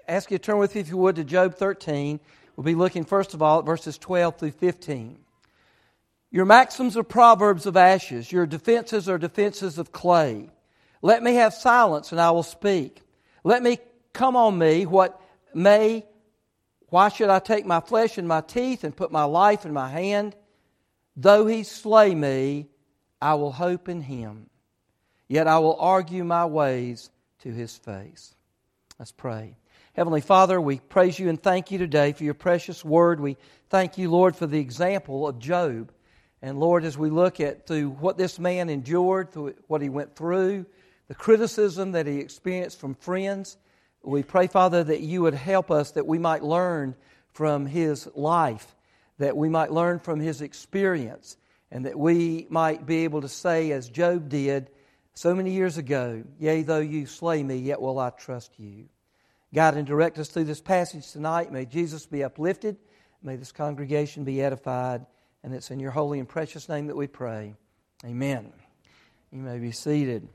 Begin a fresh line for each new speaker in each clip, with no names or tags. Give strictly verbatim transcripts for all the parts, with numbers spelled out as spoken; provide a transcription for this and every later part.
ask you to turn with me, if you would, to Job thirteen. We'll be looking, first of all, at verses twelve through fifteen. Your maxims are proverbs of ashes. Your defenses are defenses of clay. Let me have silence, and I will speak. Let me come on me what may. Why should I take my flesh in my teeth and put my life in my hand? Though he slay me, I will hope in him. Yet I will argue my ways to his face. Let's pray. Heavenly Father, we praise you and thank you today for your precious word. We thank you, Lord, for the example of Job. And Lord, as we look at through what this man endured, through what he went through, the criticism that he experienced from friends, we pray, Father, that you would help us, that we might learn from his life, that we might learn from his experience, and that we might be able to say, as Job did so many years ago, yea, though you slay me, yet will I trust you. Guide and direct us through this passage tonight. May Jesus be uplifted. May this congregation be edified. And it's in your holy and precious name that we pray. Amen. You may be seated.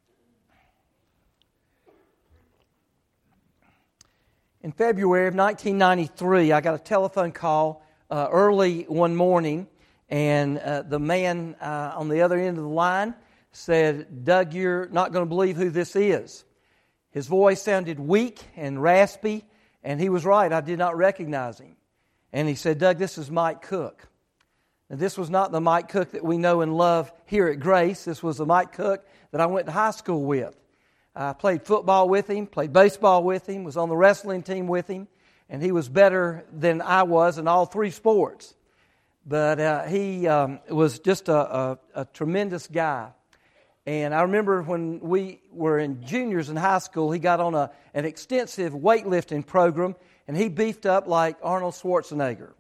In February of nineteen ninety-three, I got a telephone call uh, early one morning, and uh, the man uh, on the other end of the line said, "Doug, you're not going to believe who this is." His voice sounded weak and raspy, and he was right. I did not recognize him. And he said, "Doug, this is Mike Cook." Now, this was not the Mike Cook that we know and love here at Grace. This was the Mike Cook that I went to high school with. I played football with him, played baseball with him, was on the wrestling team with him, and he was better than I was in all three sports. But uh, he um, was just a, a, a tremendous guy. And I remember when we were in juniors in high school, he got on a, an extensive weightlifting program, and he beefed up like Arnold Schwarzenegger.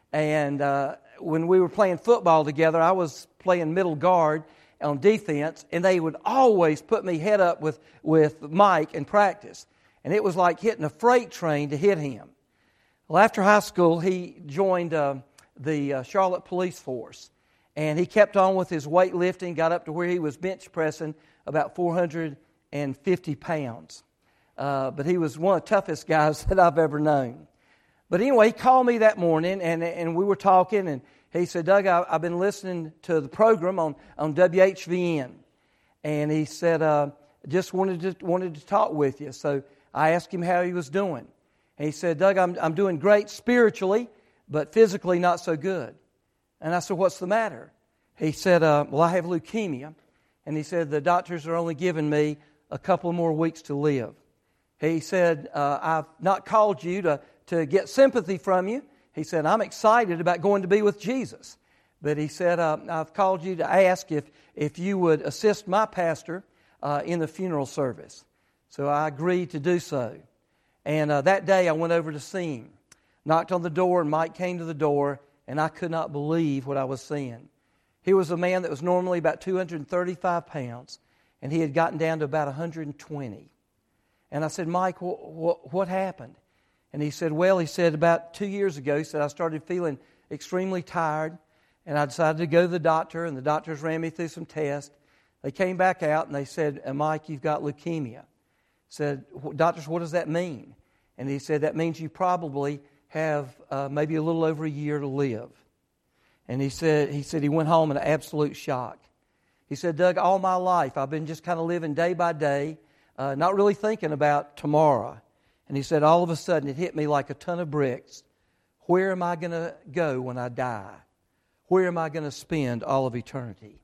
And uh, when we were playing football together, I was playing middle guard on defense, and they would always put me head up with, with Mike in practice. And it was like hitting a freight train to hit him. Well, after high school, he joined uh, the uh, Charlotte Police Force. And he kept on with his weightlifting, got up to where he was bench pressing about four hundred fifty pounds. Uh, but he was one of the toughest guys that I've ever known. But anyway, he called me that morning, and, and we were talking, and he said, "Doug, I, I've been listening to the program on, on W H V N." And he said, uh, just wanted to, wanted to talk with you. So I asked him how he was doing. And he said, "Doug, I'm, I'm doing great spiritually, but physically not so good." And I said, "What's the matter?" He said, uh, "Well, I have leukemia." And he said, "The doctors are only giving me a couple more weeks to live." He said, uh, "I've not called you to, to get sympathy from you." He said, "I'm excited about going to be with Jesus." But he said, uh, "I've called you to ask if, if you would assist my pastor uh, in the funeral service." So I agreed to do so. And uh, that day I went over to see him. Knocked on the door, and Mike came to the door, and I could not believe what I was seeing. He was a man that was normally about two hundred thirty-five pounds, and he had gotten down to about one hundred twenty. And I said, "Mike, wh- wh- what happened?" And he said, "Well," he said, "about two years ago," he said, "I started feeling extremely tired, and I decided to go to the doctor, and the doctors ran me through some tests. They came back out, and they said, 'Mike, you've got leukemia.'" I said, "Doctors, what does that mean?" And he said, "That means you probably have uh, maybe a little over a year to live." And he said, he said he went home in an absolute shock. He said, "Doug, all my life I've been just kind of living day by day, uh, not really thinking about tomorrow." And he said, all of a sudden it hit me like a ton of bricks. Where am I going to go when I die? Where am I going to spend all of eternity?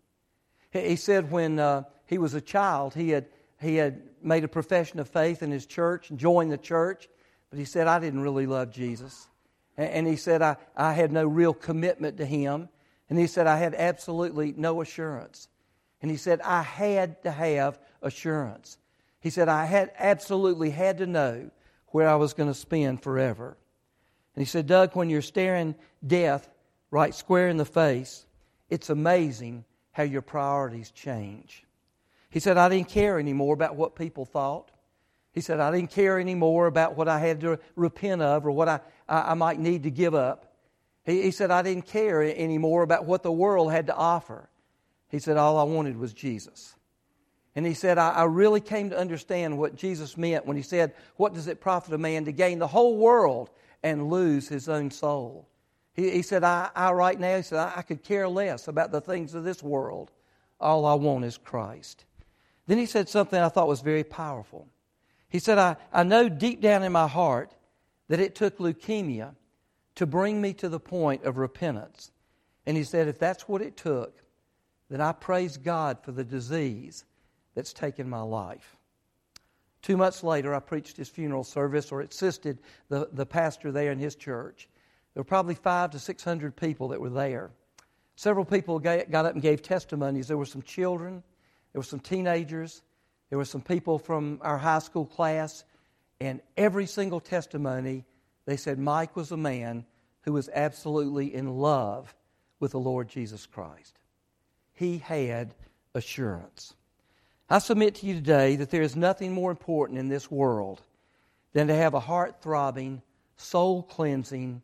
He said when uh, he was a child, he had he had made a profession of faith in his church and joined the church. But he said, "I didn't really love Jesus." And he said, I, I had no real commitment to Him. And he said, I had absolutely no assurance. And he said, I had to have assurance. He said, I had absolutely had to know where I was going to spend forever. And he said, "Doug, when you're staring death right square in the face, it's amazing how your priorities change." He said, "I didn't care anymore about what people thought. He said, I didn't care anymore about what I had to repent of or what I, I, I might need to give up. He, he said, I didn't care anymore about what the world had to offer. He said, all I wanted was Jesus." And he said, I, I really came to understand what Jesus meant when he said, what does it profit a man to gain the whole world and lose his own soul? He, he said, I, I right now, he said, I, I could care less about the things of this world. All I want is Christ. Then he said something I thought was very powerful. He said, I, I know deep down in my heart that it took leukemia to bring me to the point of repentance. And he said, if that's what it took, then I praise God for the disease that's taken my life. Two months later, I preached his funeral service or assisted the, the pastor there in his church. There were probably five to six hundred people that were there. Several people got up and gave testimonies. There were some children, there were some teenagers, there were some people from our high school class, and every single testimony, they said Mike was a man who was absolutely in love with the Lord Jesus Christ. He had assurance. I submit to you today that there is nothing more important in this world than to have a heart-throbbing, soul-cleansing,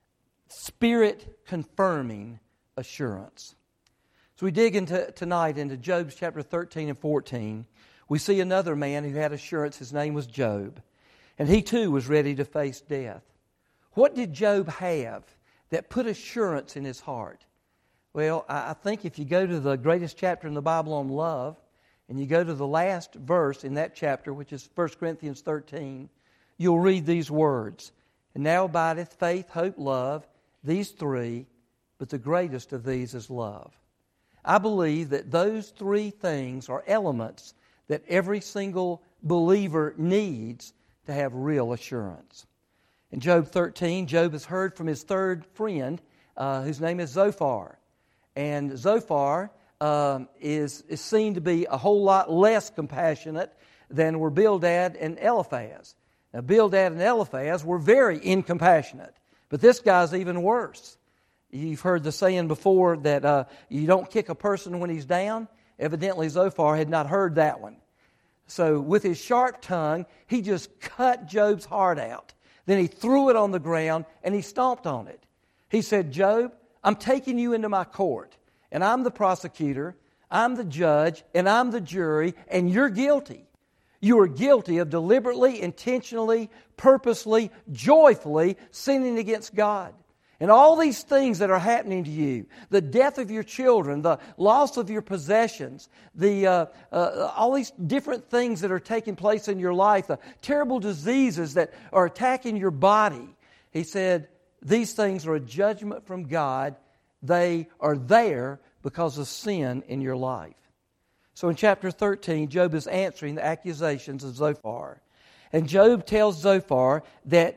spirit-confirming assurance. So we dig into tonight into Job chapter thirteen and fourteen. We see another man who had assurance. His name was Job. And he too was ready to face death. What did Job have that put assurance in his heart? Well, I think if you go to the greatest chapter in the Bible on love, and you go to the last verse in that chapter, which is First Corinthians thirteen, you'll read these words. And now abideth faith, hope, love, these three, but the greatest of these is love. I believe that those three things are elements that every single believer needs to have real assurance. In Job thirteen, Job has heard from his third friend, uh, whose name is Zophar. And Zophar um, is, is seen to be a whole lot less compassionate than were Bildad and Eliphaz. Now, Bildad and Eliphaz were very incompassionate, but this guy's even worse. You've heard the saying before that uh, you don't kick a person when he's down. Evidently, Zophar had not heard that one. So with his sharp tongue, he just cut Job's heart out. Then he threw it on the ground and he stomped on it. He said, Job, I'm taking you into my court, and I'm the prosecutor, I'm the judge, and I'm the jury, and you're guilty. You are guilty of deliberately, intentionally, purposely, joyfully sinning against God. And all these things that are happening to you, the death of your children, the loss of your possessions, the uh, uh, all these different things that are taking place in your life, the terrible diseases that are attacking your body. He said, these things are a judgment from God. They are there because of sin in your life. So in chapter thirteen, Job is answering the accusations of Zophar. And Job tells Zophar that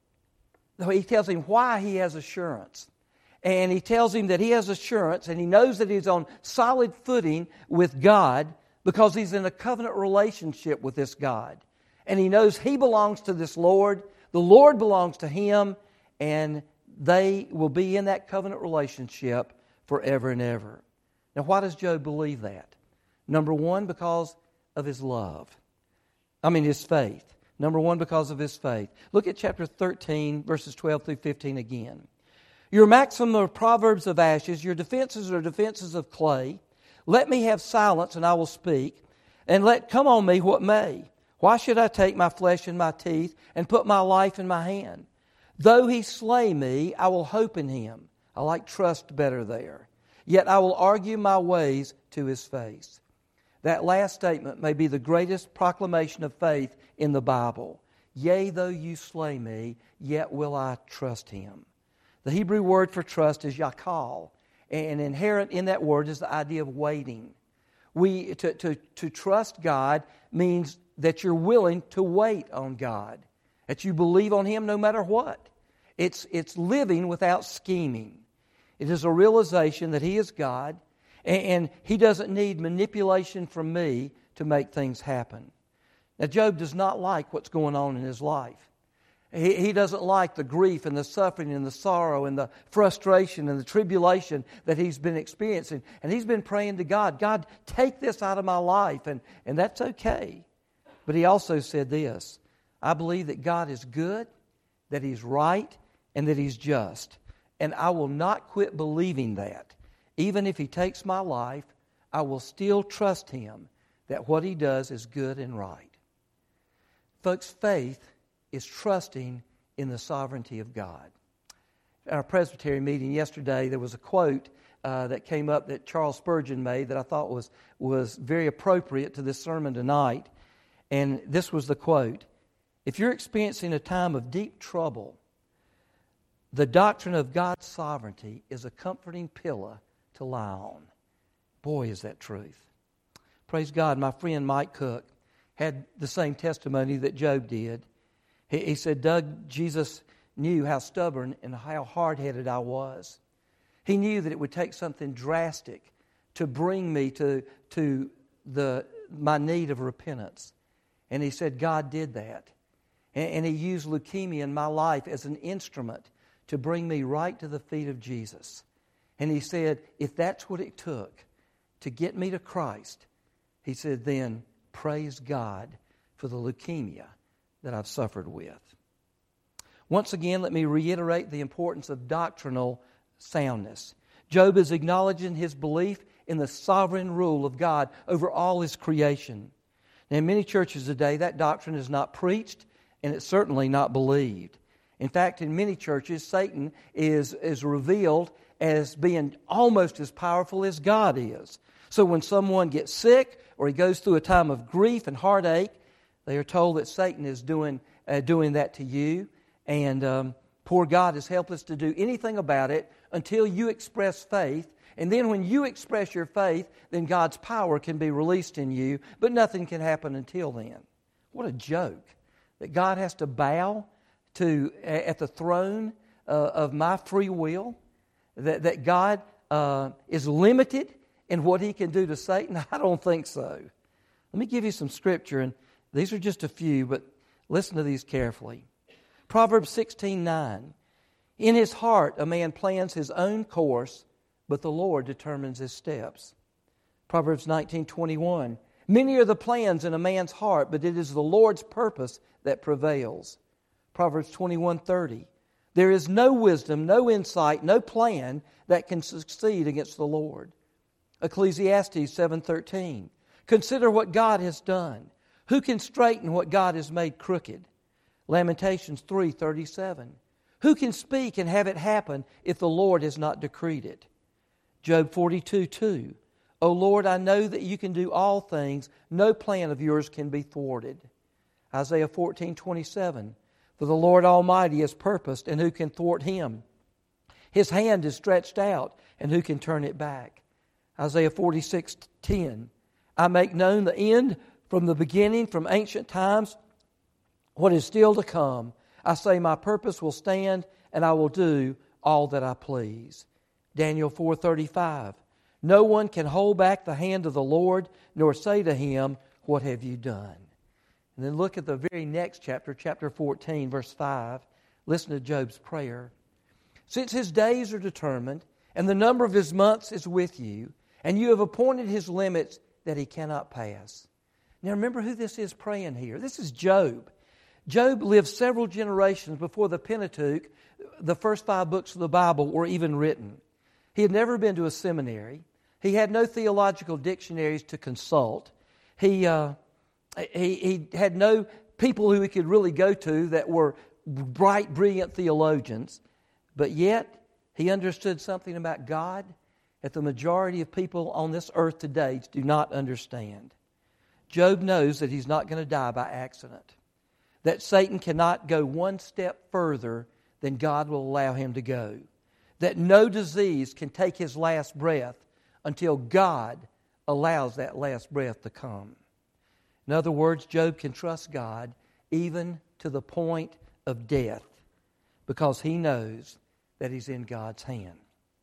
he tells him why he has assurance. And he tells him that he has assurance and he knows that he's on solid footing with God because he's in a covenant relationship with this God. And he knows he belongs to this Lord, the Lord belongs to him, and they will be in that covenant relationship forever and ever. Now, why does Job believe that? Number one, because of his love. I mean, his faith. Number one, because of his faith. Look at chapter thirteen, verses twelve through fifteen again. Your maxim are proverbs of ashes, your defenses are defenses of clay. Let me have silence, and I will speak, and let come on me what may. Why should I take my flesh in my teeth and put my life in my hand? Though he slay me, I will hope in him. I like trust better there. Yet I will argue my ways to his face. That last statement may be the greatest proclamation of faith in the Bible. Yea, though you slay me, yet will I trust him. The Hebrew word for trust is yakal, and inherent in that word is the idea of waiting. We to, to, to trust God means that you're willing to wait on God, that you believe on him no matter what. It's, it's living without scheming. It is a realization that he is God, and he doesn't need manipulation from me to make things happen. Now, Job does not like what's going on in his life. He, he doesn't like the grief and the suffering and the sorrow and the frustration and the tribulation that he's been experiencing. And he's been praying to God, God, take this out of my life. And, and that's okay. But he also said this, I believe that God is good, that he's right, and that he's just. And I will not quit believing that. Even if he takes my life, I will still trust him that what he does is good and right. Folks, faith is trusting in the sovereignty of God. At our Presbytery meeting yesterday, there was a quote uh, that came up that Charles Spurgeon made that I thought was, was very appropriate to this sermon tonight. And this was the quote: "If you're experiencing a time of deep trouble, the doctrine of God's sovereignty is a comforting pillow to lie on." Boy, is that truth. Praise God, my friend Mike Cook had the same testimony that Job did. He, he said, "Doug, Jesus knew how stubborn and how hard-headed I was. He knew that it would take something drastic to bring me to, to the my need of repentance. And he said, God did that. And, and he used leukemia in my life as an instrument to bring me right to the feet of Jesus. And he said, if that's what it took to get me to Christ, he said, then praise God for the leukemia that I've suffered with." Once again, let me reiterate the importance of doctrinal soundness. Job is acknowledging his belief in the sovereign rule of God over all His creation. Now, in many churches today, that doctrine is not preached, and it's certainly not believed. In fact, in many churches, Satan is, is revealed as being almost as powerful as God is. So when someone gets sick or he goes through a time of grief and heartache, they are told that Satan is doing, uh, doing that to you. And um, poor God is helpless to do anything about it until you express faith. And then when you express your faith, then God's power can be released in you, but nothing can happen until then. What a joke that God has to bow to at the throne uh, of my free will, that, that God uh, is limited in what He can do to Satan. I don't think so. Let me give you some scripture, and these are just a few, but listen to these carefully. Proverbs sixteen nine. "In his heart a man plans his own course, but the Lord determines his steps." Proverbs nineteen twenty-one. "Many are the plans in a man's heart, but it is the Lord's purpose that prevails." Proverbs twenty-one thirty. "There is no wisdom, no insight, no plan that can succeed against the Lord." Ecclesiastes seven thirteen. "Consider what God has done. Who can straighten what God has made crooked?" Lamentations three thirty-seven. "Who can speak and have it happen if the Lord has not decreed it?" Job forty-two two. "O Lord, I know that you can do all things. No plan of yours can be thwarted." Isaiah fourteen twenty-seven. "For the Lord Almighty has purposed, and who can thwart Him? His hand is stretched out, and who can turn it back?" Isaiah forty-six ten. "I make known the end from the beginning, from ancient times, what is still to come. I say my purpose will stand, and I will do all that I please." Daniel four thirty-five. "No one can hold back the hand of the Lord, nor say to Him, what have you done?" And then look at the very next chapter, chapter fourteen, verse five. Listen to Job's prayer. "Since his days are determined, and the number of his months is with you, and you have appointed his limits that he cannot pass." Now remember who this is praying here. This is Job. Job lived several generations before the Pentateuch, the first five books of the Bible, were even written. He had never been to a seminary. He had no theological dictionaries to consult. He, uh, he, he had no people who he could really go to that were bright, brilliant theologians. But yet, he understood something about God that the majority of people on this earth today do not understand. Job knows that he's not going to die by accident, that Satan cannot go one step further than God will allow him to go, that no disease can take his last breath until God allows that last breath to come. In other words, Job can trust God even to the point of death because he knows that he's in God's hand.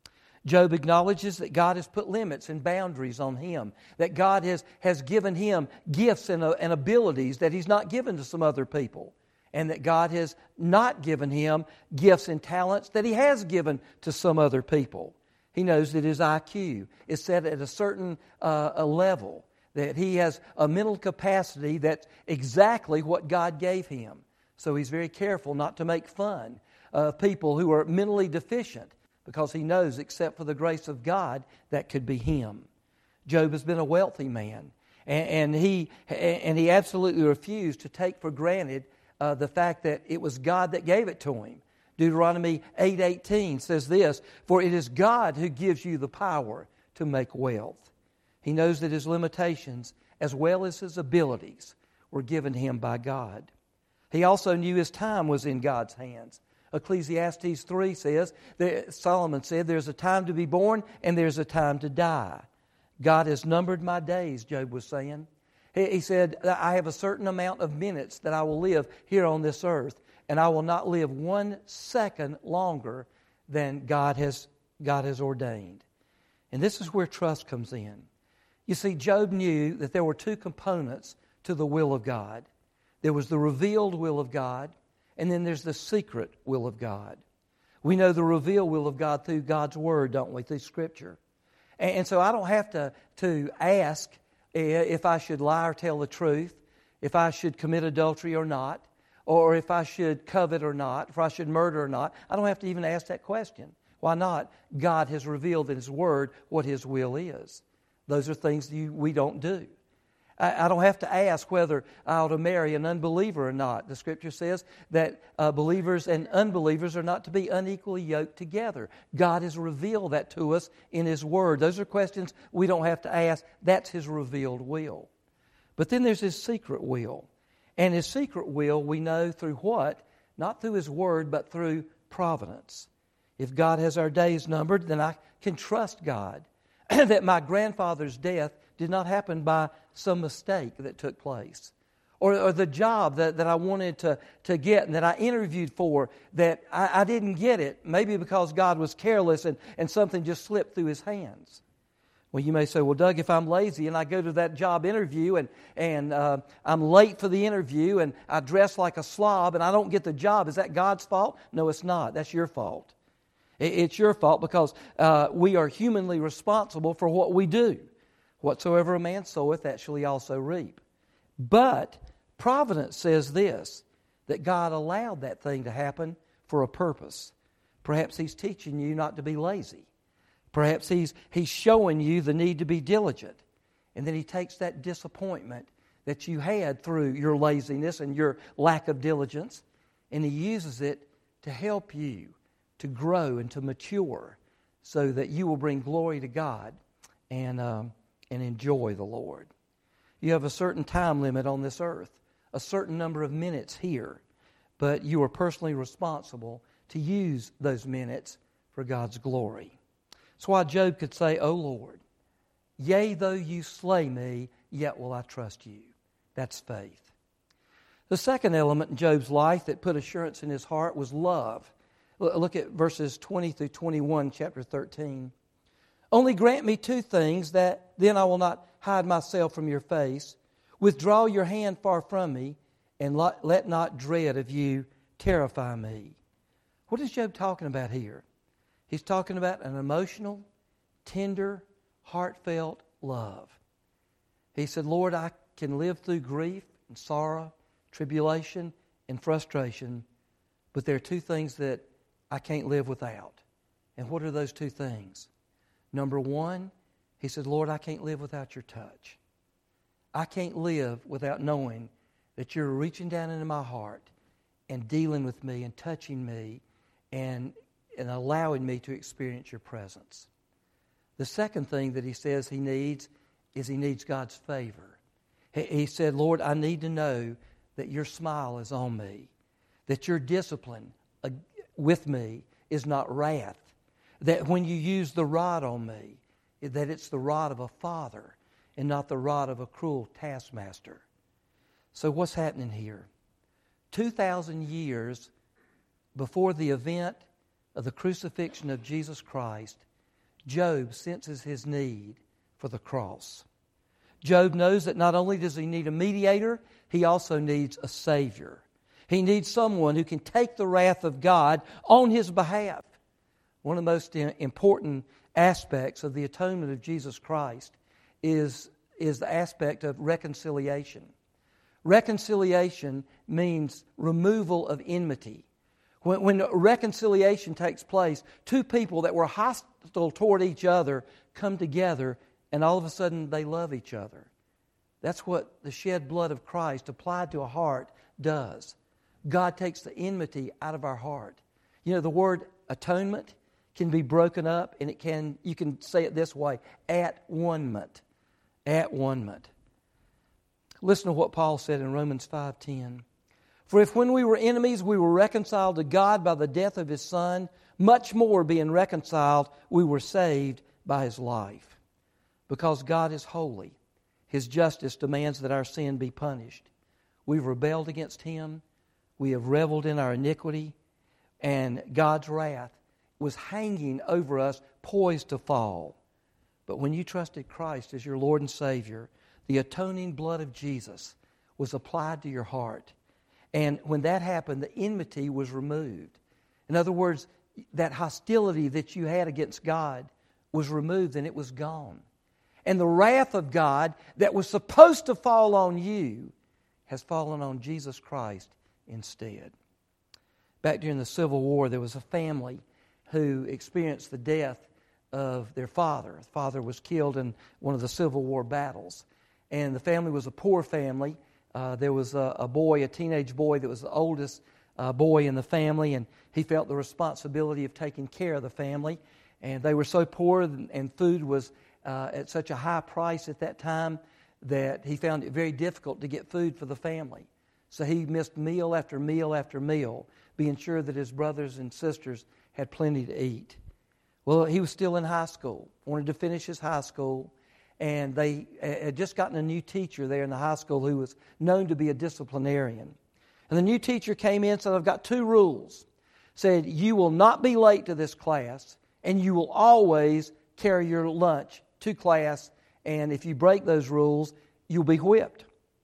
Job acknowledges that God has put limits and boundaries on him, that God has, has given him gifts and, uh, and abilities that he's not given to some other people, and that God has not given him gifts and talents that he has given to some other people. He knows that his I Q is set at a certain uh, a level, that he has a mental capacity that's exactly what God gave him. So he's very careful not to make fun of people who are mentally deficient, because he knows, except for the grace of God, that could be him. Job has been a wealthy man. And, and, he, and he absolutely refused to take for granted uh, the fact that it was God that gave it to him. Deuteronomy eight eighteen says this, "For it is God who gives you the power to make wealth." He knows that his limitations, as well as his abilities, were given him by God. He also knew his time was in God's hands. Ecclesiastes three says, that Solomon said, "There's a time to be born and there's a time to die." God has numbered my days, Job was saying. He, he said, "I have a certain amount of minutes that I will live here on this earth, and I will not live one second longer than God has, God has ordained." And this is where trust comes in. You see, Job knew that there were two components to the will of God. There was the revealed will of God, and then there's the secret will of God. We know the revealed will of God through God's Word, don't we, through Scripture. And, and so I don't have to, to ask if I should lie or tell the truth, if I should commit adultery or not, or if I should covet or not, if I should murder or not. I don't have to even ask that question. Why not? God has revealed in His Word what His will is. Those are things that you, we don't do. I, I don't have to ask whether I ought to marry an unbeliever or not. The Scripture says that uh, believers and unbelievers are not to be unequally yoked together. God has revealed that to us in His Word. Those are questions we don't have to ask. That's His revealed will. But then there's His secret will. And His secret will we know through what? Not through His Word, but through providence. If God has our days numbered, then I can trust God that my grandfather's death did not happen by some mistake that took place. Or, or the job that, that I wanted to, to get and that I interviewed for, that I, I didn't get it, maybe because God was careless and, and something just slipped through His hands. Well, you may say, "Well, Doug, if I'm lazy and I go to that job interview and, and uh, I'm late for the interview and I dress like a slob and I don't get the job, is that God's fault?" No, it's not. That's your fault. It's your fault because uh, we are humanly responsible for what we do. "Whatsoever a man soweth, that shall he also reap." But providence says this, that God allowed that thing to happen for a purpose. Perhaps He's teaching you not to be lazy. Perhaps He's, he's showing you the need to be diligent. And then He takes that disappointment that you had through your laziness and your lack of diligence, and He uses it to help you to grow and to mature so that you will bring glory to God and, um, and enjoy the Lord. You have a certain time limit on this earth, a certain number of minutes here, but you are personally responsible to use those minutes for God's glory. That's why Job could say, "O Lord, yea, though you slay me, yet will I trust you." That's faith. The second element in Job's life that put assurance in his heart was love. Look at verses twenty through twenty-one, chapter thirteen. "Only grant me two things, that then I will not hide myself from your face. Withdraw your hand far from me, and let not dread of you terrify me." What is Job talking about here? He's talking about an emotional, tender, heartfelt love. He said, "Lord, I can live through grief and sorrow, tribulation and frustration, but there are two things that I can't live without." And what are those two things? Number one, he said, "Lord, I can't live without your touch. I can't live without knowing that you're reaching down into my heart and dealing with me and touching me and, and allowing me to experience your presence." The second thing that he says he needs is he needs God's favor. He, he said, "Lord, I need to know that your smile is on me, that your discipline uh, with me is not wrath, that when you use the rod on me, that it's the rod of a father and not the rod of a cruel taskmaster." So what's happening here? two thousand years before the event of the crucifixion of Jesus Christ, Job senses his need for the cross. Job knows that not only does he need a mediator, he also needs a Savior. He needs someone who can take the wrath of God on his behalf. One of the most important aspects of the atonement of Jesus Christ is, is the aspect of reconciliation. Reconciliation means removal of enmity. When, when reconciliation takes place, two people that were hostile toward each other come together and all of a sudden they love each other. That's what the shed blood of Christ applied to a heart does. God takes the enmity out of our heart. You know, the word atonement can be broken up, and it can, you can say it this way, at one-ment. At one-ment. Listen to what Paul said in Romans five ten. For if when we were enemies we were reconciled to God by the death of His Son, much more being reconciled we were saved by His life. Because God is holy, His justice demands that our sin be punished. We've rebelled against Him. We have reveled in our iniquity. And God's wrath was hanging over us, poised to fall. But when you trusted Christ as your Lord and Savior, the atoning blood of Jesus was applied to your heart. And when that happened, the enmity was removed. In other words, that hostility that you had against God was removed and it was gone. And the wrath of God that was supposed to fall on you has fallen on Jesus Christ instead. Back during the Civil War, there was a family who experienced the death of their father. The father was killed in one of the Civil War battles. And the family was a poor family. Uh, there was a, a boy, a teenage boy that was the oldest uh, boy in the family, and he felt the responsibility of taking care of the family. And they were so poor, and, and food was uh, at such a high price at that time that he found it very difficult to get food for the family. So he missed meal after meal after meal, being sure that his brothers and sisters had plenty to eat. Well, he was still in high school, wanted to finish his high school, and they had just gotten a new teacher there in the high school who was known to be a disciplinarian. And the new teacher came in and said, I've got two rules. Said, you will not be late to this class, and you will always carry your lunch to class, and if you break those rules, you'll be whipped.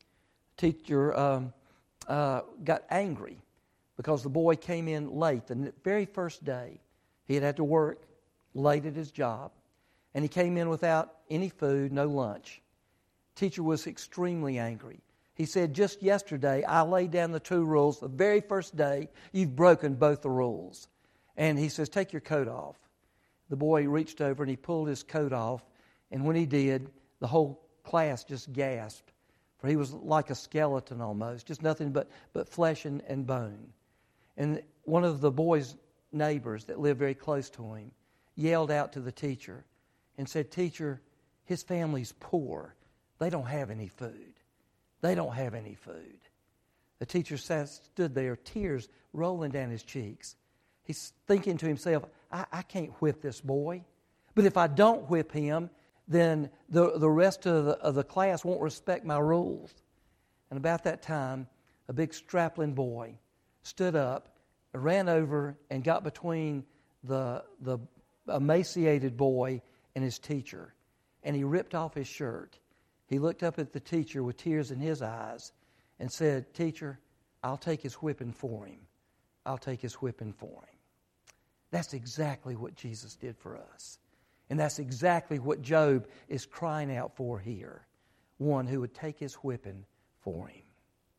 Teacher um, uh, got angry because the boy came in late. The very first day, he had had to work late at his job, and he came in without any food, no lunch. Teacher was extremely angry. He said, just yesterday, I laid down the two rules. The very first day, you've broken both the rules. And he says, take your coat off. The boy reached over and he pulled his coat off, and when he did, the whole class just gasped, for he was like a skeleton almost, just nothing but, but flesh and, and bone. And one of the boy's neighbors that lived very close to him yelled out to the teacher and said, Teacher, his family's poor. They don't have any food. They don't have any food. The teacher sat, stood there, tears rolling down his cheeks. He's thinking to himself, I, I can't whip this boy. But if I don't whip him, then the, the rest of the, of the class won't respect my rules. And about that time, a big strapping boy stood up, ran over, and got between the, the emaciated boy and his teacher. And he ripped off his shirt. He looked up at the teacher with tears in his eyes and said, Teacher, I'll take his whipping for him. I'll take his whipping for him. That's exactly what Jesus did for us. And that's exactly what Job is crying out for here. One who would take his whipping for him.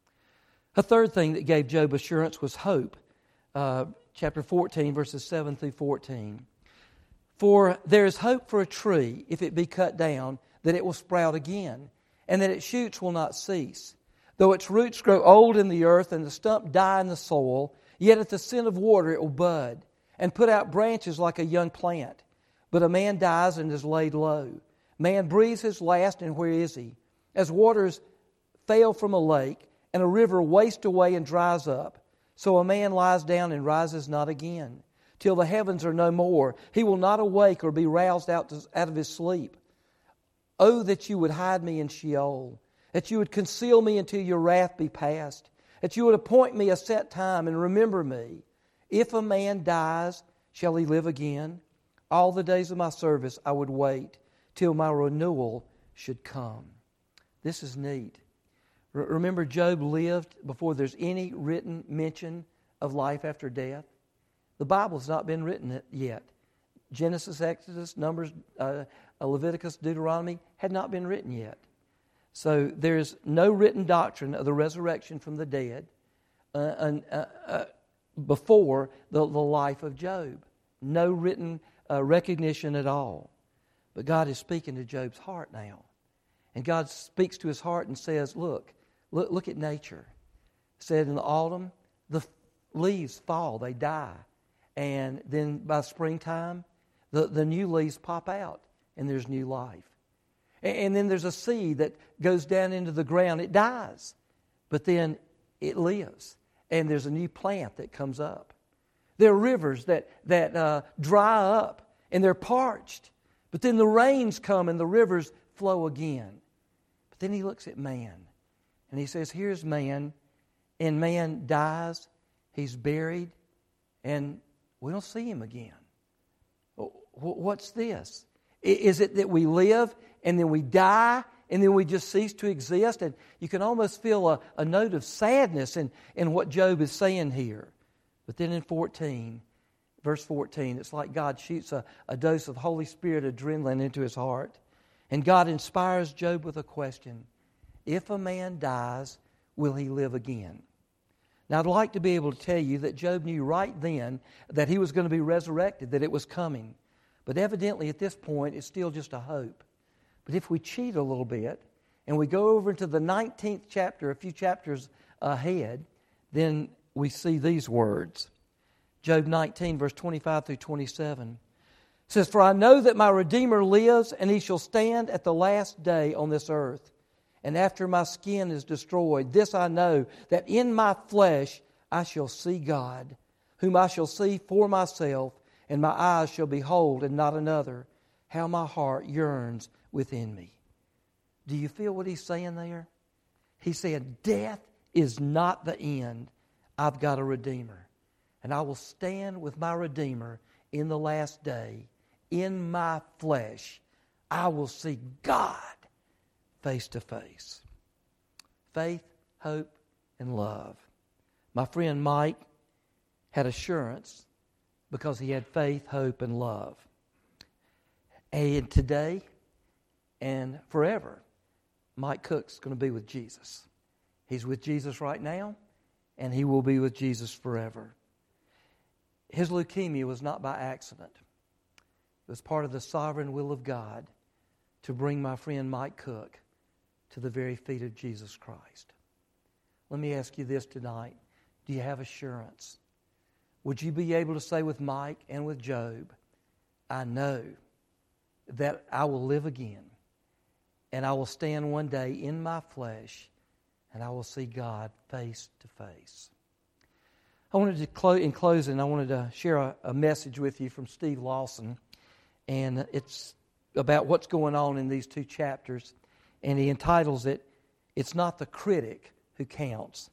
A third thing that gave Job assurance was hope. Uh, chapter fourteen, verses seven through fourteen. For there is hope for a tree, if it be cut down, that it will sprout again, and that its shoots will not cease. Though its roots grow old in the earth and the stump die in the soil, yet at the scent of water it will bud, and put out branches like a young plant. But a man dies and is laid low. Man breathes his last, and where is he? As waters fail from a lake, and a river wastes away and dries up, so a man lies down and rises not again. Till the heavens are no more, he will not awake or be roused out, to, out of his sleep. Oh, that you would hide me in Sheol, that you would conceal me until your wrath be past, that you would appoint me a set time and remember me. If a man dies, shall he live again? All the days of my service I would wait till my renewal should come. This is neat. R- remember, Job lived before there's any written mention of life after death. The Bible's not been written yet. Genesis, Exodus, Numbers, uh, Leviticus, Deuteronomy had not been written yet. So there's no written doctrine of the resurrection from the dead uh, and, uh, uh, before the, the life of Job. No written uh, recognition at all. But God is speaking to Job's heart now. And God speaks to his heart and says, look, look, look at nature. Said in the autumn, the leaves fall, they die. And then by springtime, the, the new leaves pop out and there's new life. And, and then there's a seed that goes down into the ground. It dies, but then it lives. And there's a new plant that comes up. There are rivers that, that uh, dry up and they're parched. But then the rains come and the rivers flow again. But then he looks at man and he says, here's man, and man dies, he's buried, and we don't see him again. What's this? Is it that we live and then we die and then we just cease to exist? And you can almost feel a, a note of sadness in, in what Job is saying here. But then in fourteen, verse fourteen, it's like God shoots a, a dose of Holy Spirit adrenaline into his heart. And God inspires Job with a question. If a man dies, will he live again? Now, I'd like to be able to tell you that Job knew right then that he was going to be resurrected, that it was coming. But evidently at this point, it's still just a hope. But if we cheat a little bit and we go over into the nineteenth chapter, a few chapters ahead, then we see these words. Job nineteen, verse twenty-five through twenty-seven. It says, for I know that my Redeemer lives, and he shall stand at the last day on this earth. And after my skin is destroyed, this I know, that in my flesh I shall see God, whom I shall see for myself, and my eyes shall behold and not another. How my heart yearns within me. Do you feel what he's saying there? He said, death is not the end. I've got a Redeemer. And I will stand with my Redeemer in the last day. In my flesh, I will see God face to face. Faith, hope, and love. My friend Mike had assurance because he had faith, hope, and love. And today and forever, Mike Cook's going to be with Jesus. He's with Jesus right now, and he will be with Jesus forever. His leukemia was not by accident. It was part of the sovereign will of God to bring my friend Mike Cook to the very feet of Jesus Christ. Let me ask you this tonight. Do you have assurance? Would you be able to say with Mike and with Job, I know that I will live again, and I will stand one day in my flesh, and I will see God face to face. I wanted to close in closing. I wanted to share a, a message with you from Steve Lawson, and it's about what's going on in these two chapters. And he entitles it, "It's Not the Critic Who Counts."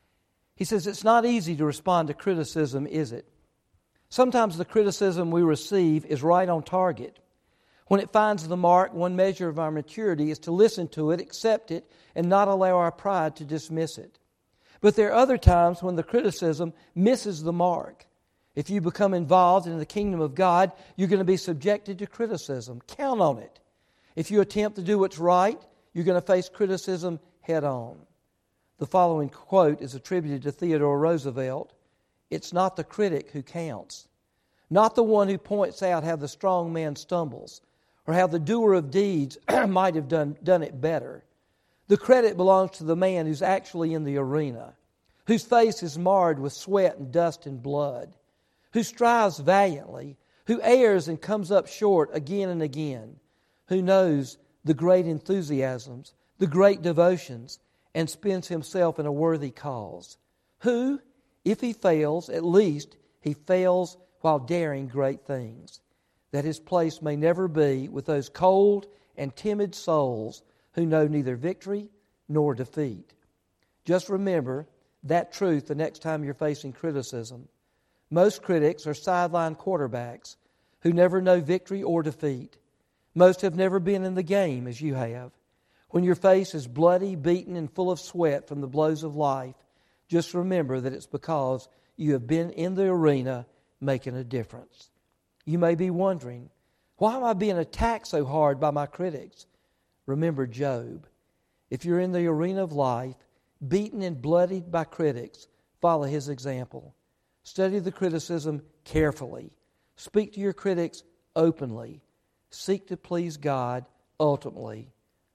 He says, it's not easy to respond to criticism, is it? Sometimes the criticism we receive is right on target. When it finds the mark, one measure of our maturity is to listen to it, accept it, and not allow our pride to dismiss it. But there are other times when the criticism misses the mark. If you become involved in the kingdom of God, you're going to be subjected to criticism. Count on it. If you attempt to do what's right, you're going to face criticism head on. The following quote is attributed to Theodore Roosevelt. It's not the critic who counts, not the one who points out how the strong man stumbles or how the doer of deeds might have done, done it better. The credit belongs to the man who's actually in the arena, whose face is marred with sweat and dust and blood, who strives valiantly, who errs and comes up short again and again, who knows the great enthusiasms, the great devotions, and spends himself in a worthy cause, who, if he fails, at least he fails while daring great things, that his place may never be with those cold and timid souls who know neither victory nor defeat. Just remember that truth the next time you're facing criticism. Most critics are sideline quarterbacks who never know victory or defeat. Most have never been in the game as you have. When your face is bloody, beaten, and full of sweat from the blows of life, just remember that it's because you have been in the arena making a difference. You may be wondering, why am I being attacked so hard by my critics? Remember Job. If you're in the arena of life, beaten and bloodied by critics, follow his example. Study the criticism carefully. Speak to your critics openly. Seek to please God ultimately.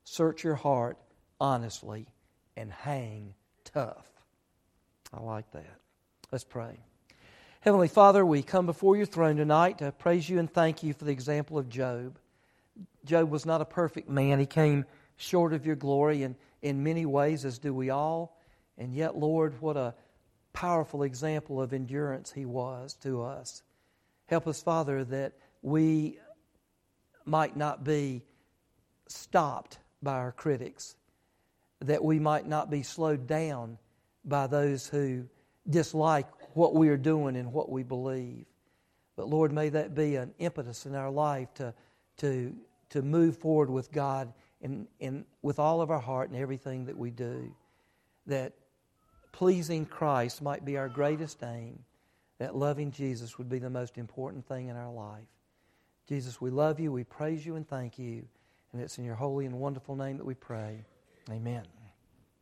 search your heart honestly, and hang tough. I like that. Let's pray. Heavenly Father, we come before your throne tonight to praise you and thank you for the example of Job. Job was not a perfect man. He came short of your glory in, in many ways, as do we all. And yet, Lord, what a powerful example of endurance he was to us. Help us, Father, that we might not be stopped by our critics, that we might not be slowed down by those who dislike what we are doing and what we believe. But Lord, may that be an impetus in our life to, to, to move forward with God and, and with all of our heart and everything that we do. That pleasing Christ might be our greatest aim, that loving Jesus would be the most important thing in our life. Jesus, we love you, we praise you and thank you. And it's in your holy and wonderful name that we pray. Amen.